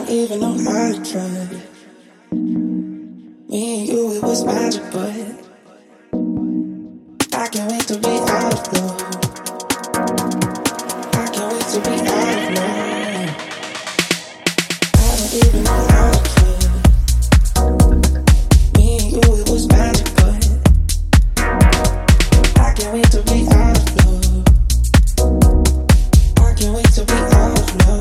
don't even know how to try. Me and you, it was magic, but I can't wait to be out of love. I can't wait to be out of love. I don't even know how to try. Me and you, it was magic, but I can't wait to be out of love. I can't wait to be out of love.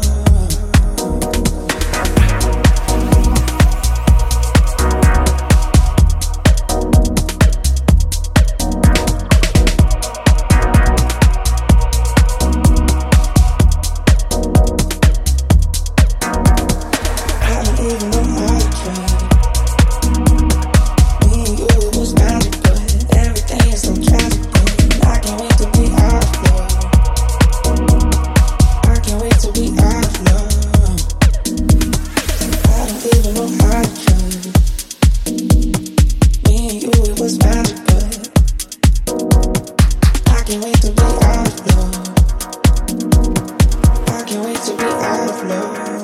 Can't wait to be out of love.